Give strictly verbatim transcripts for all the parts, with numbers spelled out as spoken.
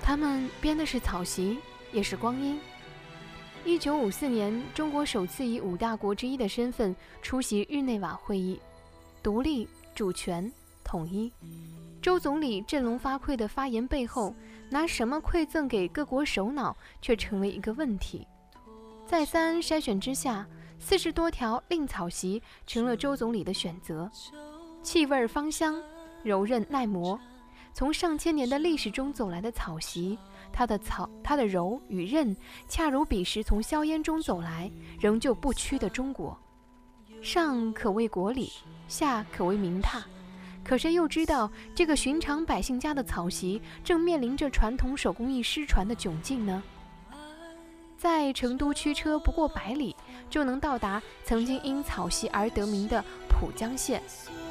他们编的是草席，也是光阴。一九五四年，中国首次以五大国之一的身份出席日内瓦会议，独立、主权、统一。周总理振聋发聩的发言背后，拿什么馈赠给各国首脑，却成为一个问题。再三筛选之下，四十多条令草席成了周总理的选择，气味芳香，柔韧耐磨。从上千年的历史中走来的草席，它的草，它的柔与韧，恰如彼时从硝烟中走来，仍旧不屈的中国。上可谓国礼，下可谓民榻。可谁又知道，这个寻常百姓家的草席，正面临着传统手工艺失传的窘境呢？在成都驱车不过百里，就能到达曾经因草席而得名的浦江县。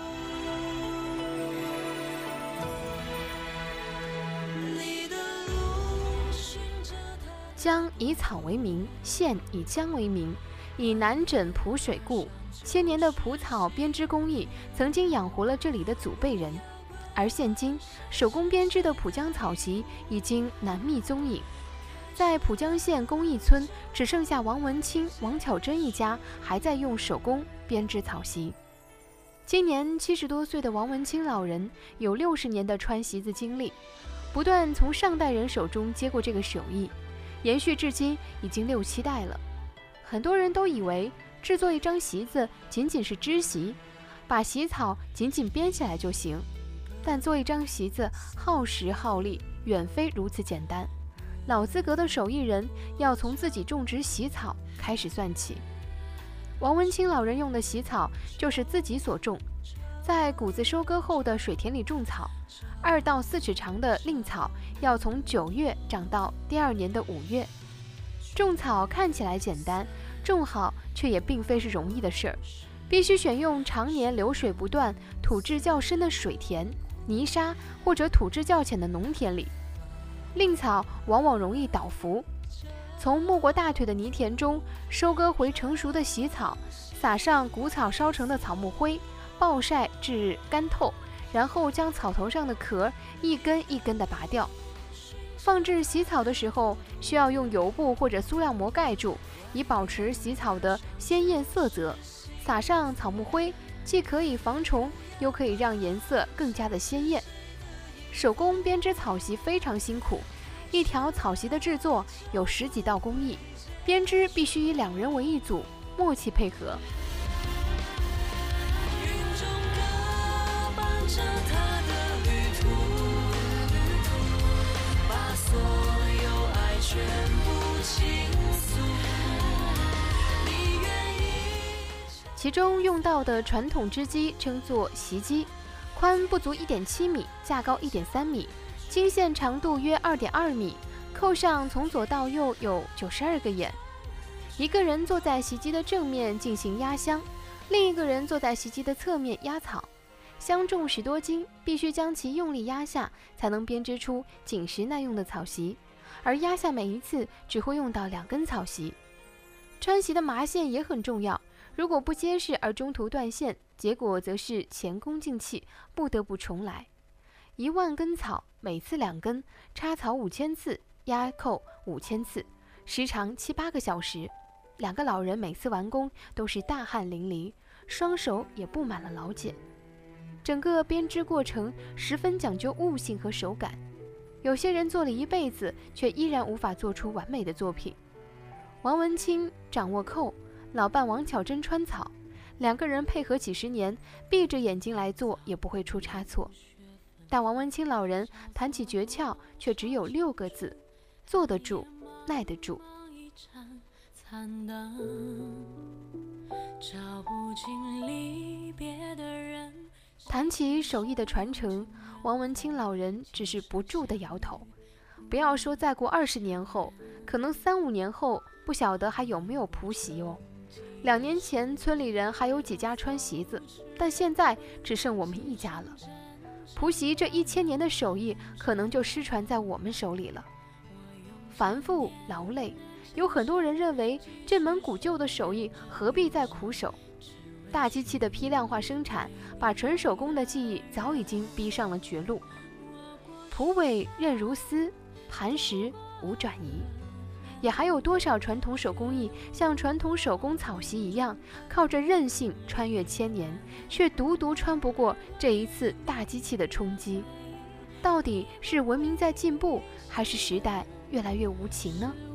江以草为名，县以江为名，以南枕浦水故。千年的蒲草编织工艺曾经养活了这里的祖辈人，而现今手工编织的浦江草席已经难觅踪影。在浦江县工艺村，只剩下王文清、王巧珍一家还在用手工编织草席。今年七十多岁的王文清老人有六十年的穿席子经历，不断从上代人手中接过这个手艺，延续至今已经六七代了。很多人都以为制作一张席子仅仅是织席，把席草仅仅编起来就行，但做一张席子耗时耗力，远非如此简单。老资格的手艺人要从自己种植席草开始算起。王文清老人用的席草就是自己所种，在谷子收割后的水田里种草，二到四尺长的令草要从九月长到第二年的五月。种草看起来简单，种好却也并非是容易的事儿，必须选用常年流水不断、土质较深的水田、泥沙或者土质较浅的农田里。令草往往容易倒伏，从没过大腿的泥田中收割回成熟的席草，撒上谷草烧成的草木灰，暴晒至干透，然后将草头上的壳一根一根地拔掉。放置席草的时候，需要用油布或者塑料膜盖住，以保持席草的鲜艳色泽。撒上草木灰，既可以防虫，又可以让颜色更加的鲜艳。手工编织草席非常辛苦，一条草席的制作有十几道工艺，编织必须以两人为一组，默契配合。其中用到的传统织机称作席机，宽不足 一点七米，架高 一点三米，经线长度约 二点二米，扣上从左到右有九十二个眼。一个人坐在席机的正面进行压香，另一个人坐在席机的侧面压草。香重许多斤，必须将其用力压下，才能编织出紧实耐用的草席，而压下每一次只会用到两根草席。穿席的麻线也很重要，如果不结实而中途断线，结果则是前功尽弃，不得不重来。一万根草，每次两根，插草五千次，压扣五千次，时长七八个小时。两个老人每次完工都是大汗淋漓，双手也布满了老茧。整个编织过程十分讲究悟性和手感，有些人做了一辈子，却依然无法做出完美的作品。王文清掌握扣，老伴王巧珍穿草，两个人配合几十年，闭着眼睛来做也不会出差错。但王文清老人谈起诀窍，却只有六个字：坐得住，耐得住。谈起手艺的传承，王文清老人只是不住地摇头。不要说再过二十年后，可能三五年后，不晓得还有没有蒲席哦。两年前村里人还有几家穿席子，但现在只剩我们一家了。蒲席这一千年的手艺，可能就失传在我们手里了。繁复劳累，有很多人认为这门古旧的手艺何必再苦手？大机器的批量化生产，把纯手工的技艺早已经逼上了绝路。蒲苇韧如丝， 磐石无转移。也还有多少传统手工艺像传统手工草席一样，靠着韧性穿越千年，却独独穿不过这一次大机器的冲击。到底是文明在进步，还是时代越来越无情呢？